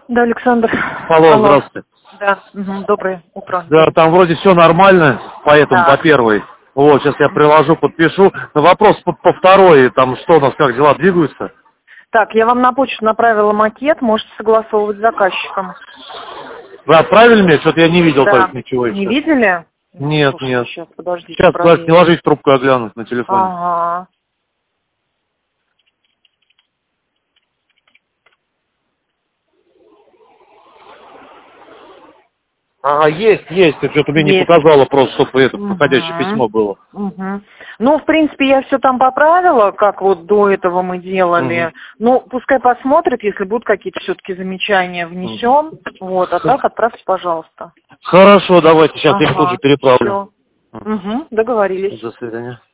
Да, Александр. Алло, здравствуйте. Да, доброе утро. Да, там вроде все нормально, поэтому Да. по первой. Вот, сейчас я приложу, подпишу. На вопрос по второй, там что у нас, как дела двигаются? Так, я вам на почту направила макет, можете согласовывать с заказчиком. Вы отправили мне? Что-то я не видел Да. только ничего еще. Не видели? Нет, Слушайте, нет. Сейчас, подождите, Сейчас, проверю. не ложись трубку, я гляну на телефоне. Ага. Ага, есть. Что-то мне не Есть. показало просто, чтобы это подходящее письмо было. Ну, в принципе, я все там поправила, как вот до этого мы делали. Ну, пускай посмотрят, если будут какие-то все-таки замечания, внесем. Вот, а так отправьте, пожалуйста. Хорошо, давайте, сейчас я их тут же переправлю. Все. Договорились. До свидания.